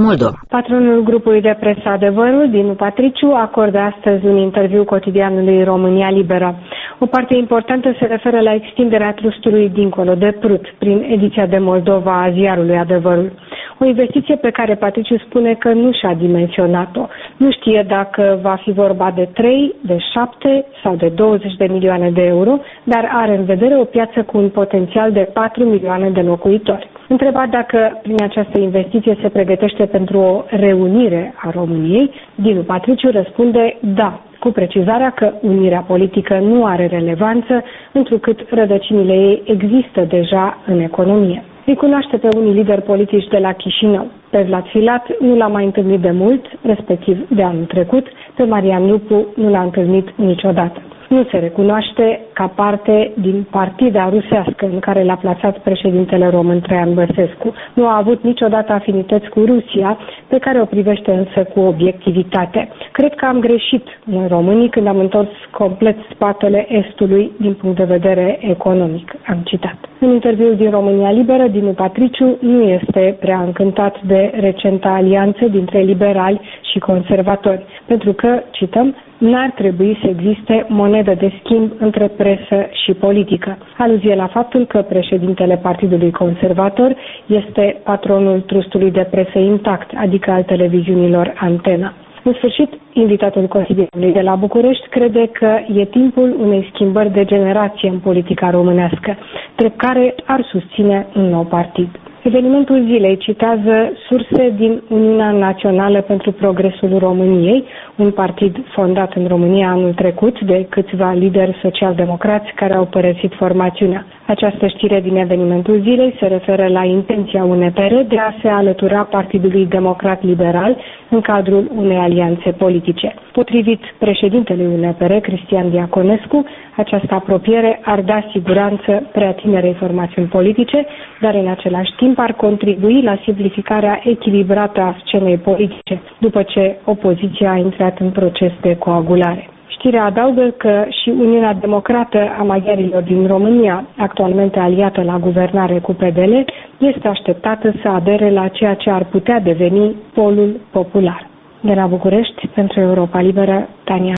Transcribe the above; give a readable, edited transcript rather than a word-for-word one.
Moldova. Patronul grupului de presă Adevărul, Dinu Patriciu, acordă astăzi un interviu cotidianului România Liberă. O parte importantă se referă la extinderea trustului dincolo de Prut, prin ediția de Moldova a ziarului Adevărul. O investiție pe care Patriciu spune că nu și-a dimensionat-o. Nu știe dacă va fi vorba de 3, de 7 sau de 20 de milioane de euro, dar are în vedere o piață cu un potențial de 4 milioane de locuitori. Întrebat dacă prin această investiție se pregătește pentru o reunire a României, Dinu Patriciu răspunde da, cu precizarea că unirea politică nu are relevanță, întrucât rădăcinile ei există deja în economie. Îi cunoaște pe unii lideri politici de la Chișinău. Pe Vlad Filat nu l-a mai întâlnit de mult, respectiv de anul trecut, pe Marian Lupu nu l-a întâlnit niciodată. Nu se recunoaște ca parte din partida rusească în care l-a plasat președintele român Traian Băsescu. Nu a avut niciodată afinități cu Rusia, pe care o privește însă cu obiectivitate. Cred că am greșit noi românii când am întors complet spatele Estului din punct de vedere economic, am citat. În interviul din România Liberă, Dinu Patriciu nu este prea încântat de recenta alianță dintre liberali și conservatori, pentru că, cităm, n-ar trebui să existe monedă de schimb între presă și politică. Aluzie la faptul că președintele Partidului Conservator este patronul trustului de presă Intact, adică al televiziunilor Antena. În sfârșit, invitatul cotidianului de la București crede că e timpul unei schimbări de generație în politica românească, drept care ar susține un nou partid. Evenimentul zilei citează surse din Uniunea Națională pentru Progresul României, un partid fondat în România anul trecut de câțiva lideri social-democrați care au părăsit formațiunea. Această știre din evenimentul zilei se referă la intenția UNPR de a se alătura Partidului Democrat Liberal în cadrul unei alianțe politice. Potrivit președintelui UNPR, Cristian Diaconescu, această apropiere ar da siguranță prea tinerei formațiuni politice, dar în același timp ar contribui la simplificarea echilibrată a scenei politice, după ce opoziția a intrat în proces de coagulare. Știrea adaugă că și Uniunea Democrată a Maghiarilor din România, actualmente aliată la guvernare cu PDL, este așteptată să adere la ceea ce ar putea deveni polul popular. De la București, pentru Europa Liberă, Tania